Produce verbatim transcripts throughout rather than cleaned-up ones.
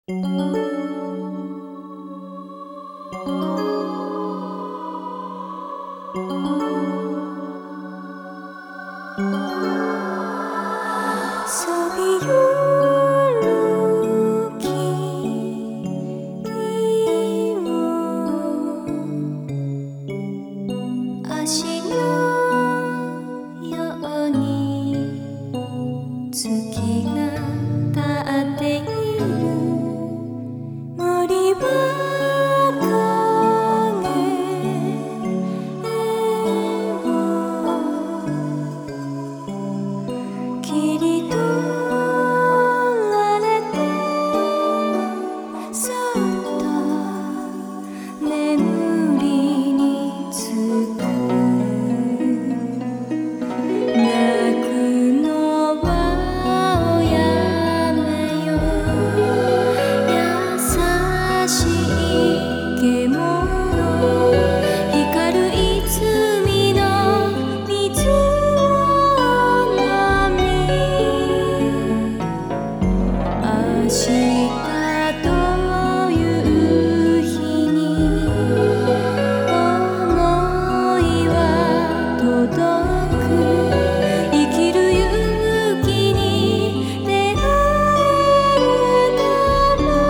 そびゆる霧を足のように月が立っている森は切り取られてそっと眠りにつく泣くのはやめよ優しい獣光る泉の水明日という日に想いは届く生きる勇気に出会えるだろ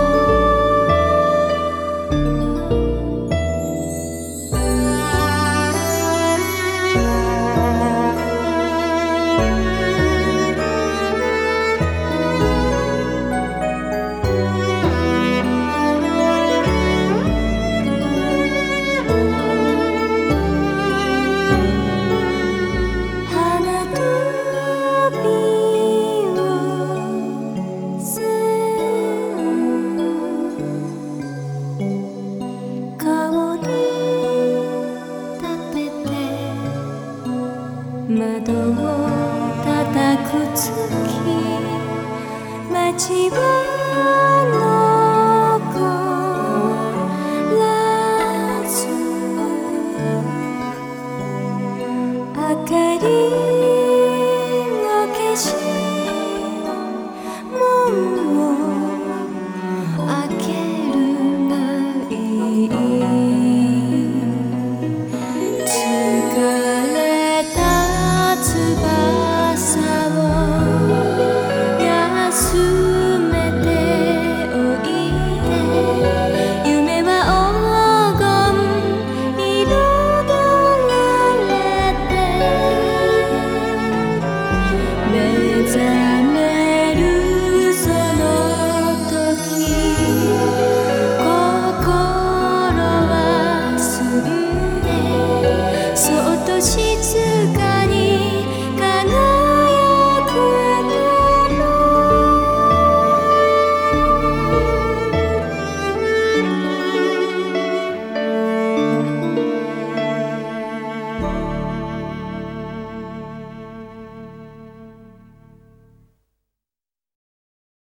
窓を叩く月街は